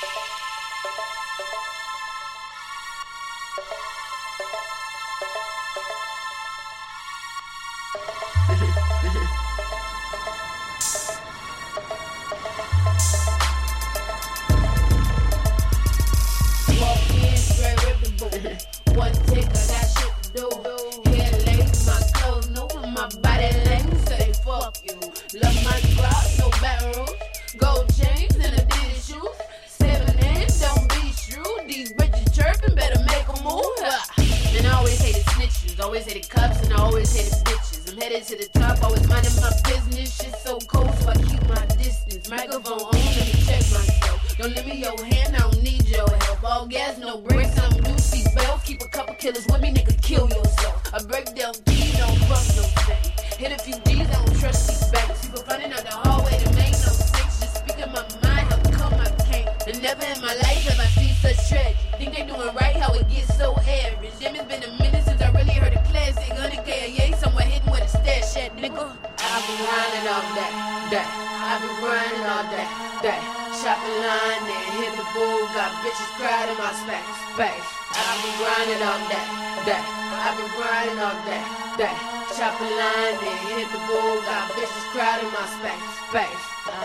Walk in, straight rip the boot. One tick, I got shit to do. Hair lace, my clothes new, my body lame. Say fuck you. Love my crowd, no barrels. Gold chains and Adidas shoes. 7 N's, don't be shrewd. These bitches chirping, better make a move. And I always hated snitches, always hated cups, and I always hated bitches. I'm headed to the top, always minding my business. Shit so cold, so I keep my distance. Microphone on, let me check myself. Don't lend me your hand, I don't need your help. All gas, no brakes, I don't do seatbelts. Keep a couple killers with me, nigga, kill yourself. I break down keys, don't fuck no thing. Hit a few G's, I don't trust these banks. People finding out the hallway, there ain't no snakes. Just speaking my mind, how come I can't? And never in my life have I seen such tragedy. Think they doing right, how it gets so average. Damn, it's been a minute since I really heard a classic. 100K a yay, somewhere hidden with a stash at, nigga. I've been grinding all day. I've been grinding all day. Shopping line and hit the bull, got bitches cried in my space. I've been grinding all day. I've been grinding all day. Shopping line and hit the bull, got bitches cried in my space.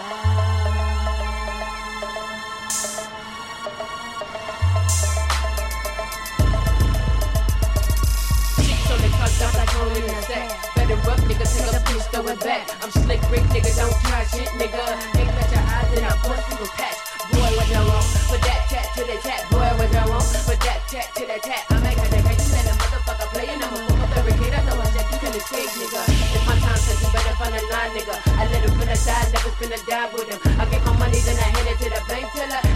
So they fucked up like home in the sack. Better up, nigga, take a piece, throw it back. I'm slick Rick, nigga, don't try shit, nigga. Ain't got your eyes in our bust through a patch. Boy, was I wrong? Put that tat to the tat. Boy, was I wrong? Put that tat to the tat. I make a nigga, you let a motherfucker playing. I'm a full barricade, I know a check, you can escape, nigga. It's my time, cause you better find a line, nigga. I let him finna die, never spend a dime with him. I get my money, then I hand it to the bank teller.